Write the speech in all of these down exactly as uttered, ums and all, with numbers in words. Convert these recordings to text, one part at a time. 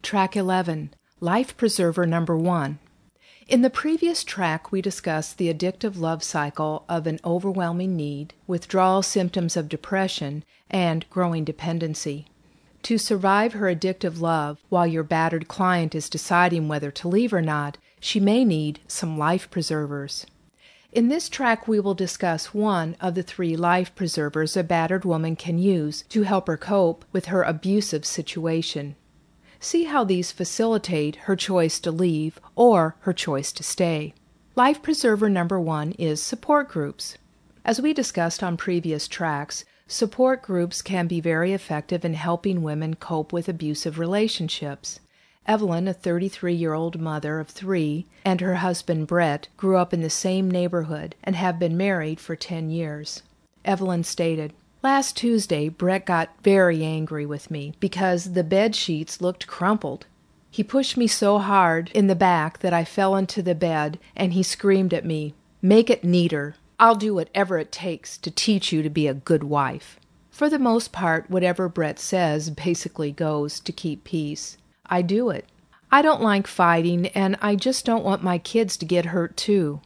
Track eleven, Life Preserver Number one. In the previous track, we discussed the addictive love cycle of an overwhelming need, withdrawal symptoms of depression, and growing dependency. To survive her addictive love while your battered client is deciding whether to leave or not, she may need some life preservers. In this track, we will discuss one of the three life preservers a battered woman can use to help her cope with her abusive situation. See how these facilitate her choice to leave or her choice to stay. Life preserver number one is support groups. As we discussed on previous tracks, support groups can be very effective in helping women cope with abusive relationships. Evelyn, a thirty-three-year-old mother of three, and her husband Brett grew up in the same neighborhood and have been married for ten years. Evelyn stated, "Last Tuesday, Brett got very angry with me because the bed sheets looked crumpled. He pushed me so hard in the back that I fell into the bed, and he screamed at me, 'Make it neater. I'll do whatever it takes to teach you to be a good wife.' For the most part, whatever Brett says basically goes to keep peace. I do it. I don't like fighting, and I just don't want my kids to get hurt too."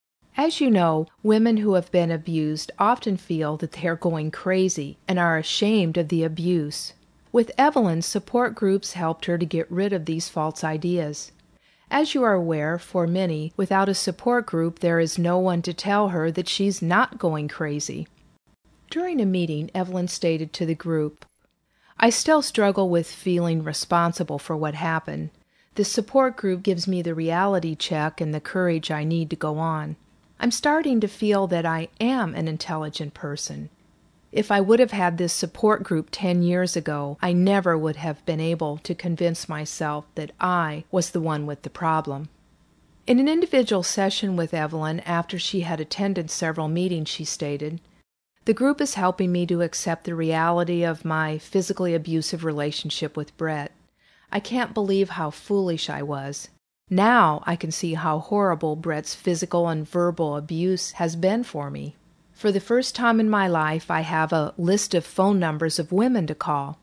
As you know, women who have been abused often feel that they are going crazy and are ashamed of the abuse. With Evelyn, support groups helped her to get rid of these false ideas. As you are aware, for many, without a support group, there is no one to tell her that she's not going crazy. During a meeting, Evelyn stated to the group, "I still struggle with feeling responsible for what happened. This support group gives me the reality check and the courage I need to go on. I'm starting to feel that I am an intelligent person. If I would have had this support group ten years ago, I never would have been able to convince myself that I was the one with the problem." In an individual session with Evelyn, after she had attended several meetings, she stated, "The group is helping me to accept the reality of my physically abusive relationship with Brett. I can't believe how foolish I was. Now I can see how horrible Brett's physical and verbal abuse has been for me. For the first time in my life, I have a list of phone numbers of women to call.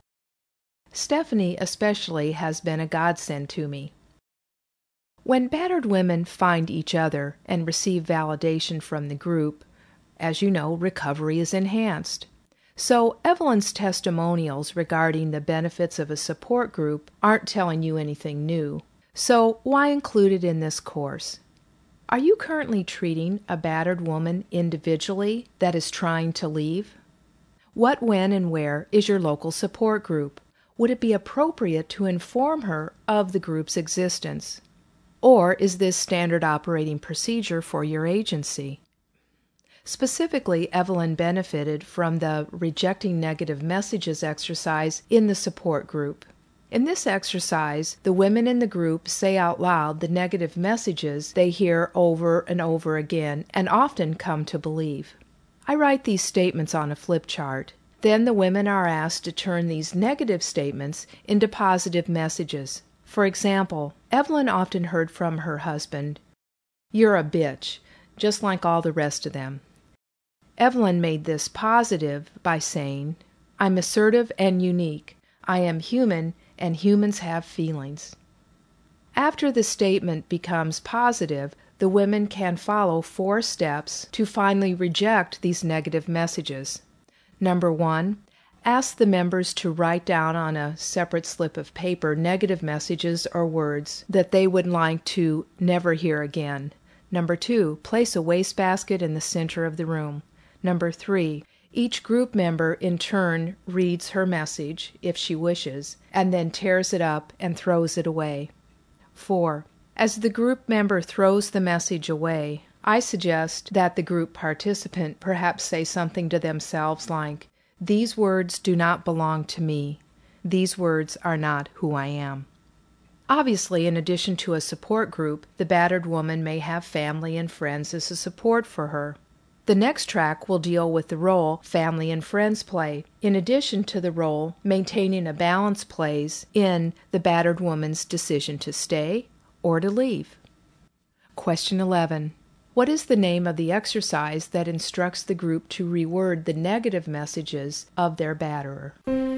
Stephanie especially has been a godsend to me." When battered women find each other and receive validation from the group, as you know, recovery is enhanced. So Evelyn's testimonials regarding the benefits of a support group aren't telling you anything new. So why include it in this course? Are you currently treating a battered woman individually that is trying to leave? What, when, and where is your local support group? Would it be appropriate to inform her of the group's existence? Or is this standard operating procedure for your agency? Specifically, Evelyn benefited from the Rejecting Negative Messages exercise in the support group. In this exercise, the women in the group say out loud the negative messages they hear over and over again and often come to believe. I write these statements on a flip chart. Then the women are asked to turn these negative statements into positive messages. For example, Evelyn often heard from her husband, "You're a bitch, just like all the rest of them." Evelyn made this positive by saying, "I'm assertive and unique. I am human, and humans have feelings." After the statement becomes positive, the women can follow four steps to finally reject these negative messages. Number one, ask the members to write down on a separate slip of paper negative messages or words that they would like to never hear again. Number two, place a wastebasket in the center of the room. Number three, each group member in turn reads her message, if she wishes, and then tears it up and throws it away. Four, as the group member throws the message away, I suggest that the group participant perhaps say something to themselves like, "These words do not belong to me. These words are not who I am." Obviously, in addition to a support group, the battered woman may have family and friends as a support for her. The next track will deal with the role family and friends play, in addition to the role maintaining a balance plays in the battered woman's decision to stay or to leave. Question eleven. What is the name of the exercise that instructs the group to reword the negative messages of their batterer?